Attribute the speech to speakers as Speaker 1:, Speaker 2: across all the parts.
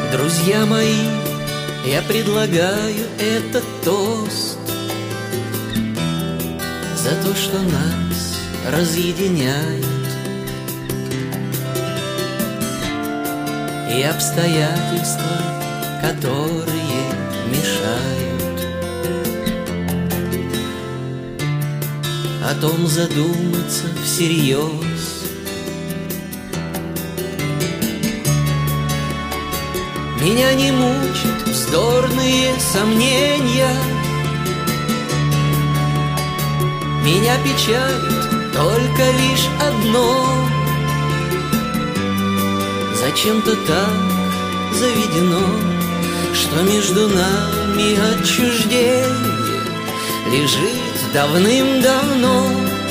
Speaker 1: Друзья мои, я предлагаю этот тост за то, что нас разъединяет, и обстоятельства, которые мешают. О том задуматься всерьез. Меня не мучат вздорные сомнения, меня печалит только лишь одно: зачем-то так заведено, что между нами отчуждение лежит давным-давно,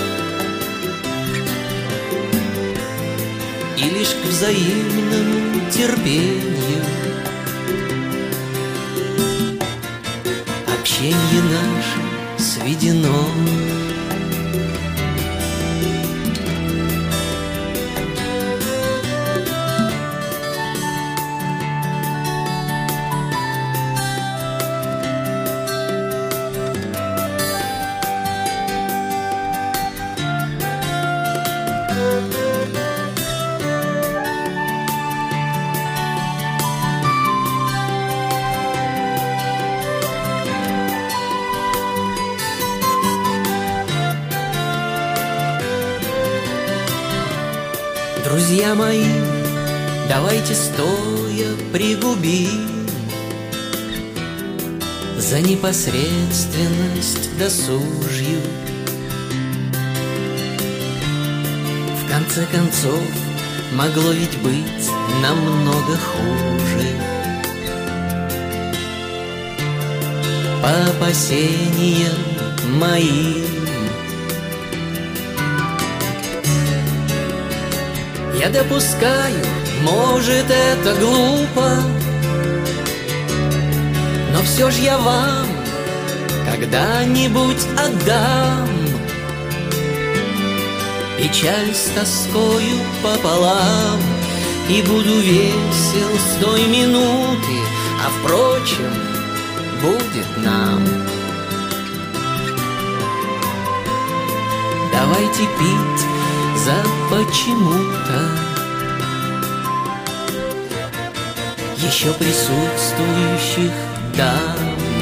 Speaker 1: и лишь к взаимному терпению общение наше сведено. Друзья мои, давайте стоя пригубим за непосредственность досужью. В конце концов, могло ведь быть намного хуже. По опасениям моим я допускаю, может, это глупо, но все ж я вам когда-нибудь отдам печаль с тоскою пополам, и буду весел с той минуты, а впрочем, будет нам. Давайте пить за почему-то еще присутствующих дам.